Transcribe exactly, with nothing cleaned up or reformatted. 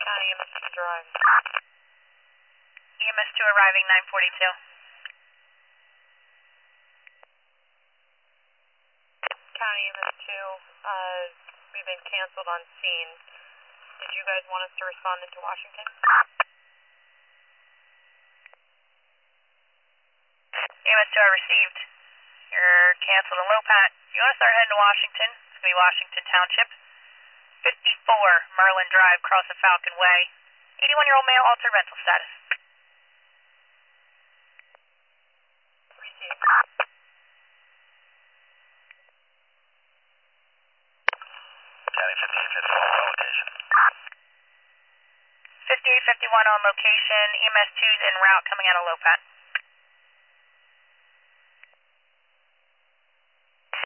County E M S two arriving. E M S two arriving, nine forty-two. County E M S two, uh, we've been canceled on scene. Did you guys want us to respond into Washington? E M S two, I received. You're canceled in Lopat. You want to start heading to Washington? It's going to be Washington Township. fifty-four Merlin Drive, crossing Falcon Way. eighty-one-year-old male, altered mental status. Received. County fifty-eight fifty-one on location. fifty-eight fifty-one on location. E M S two's en route coming out of Lopat.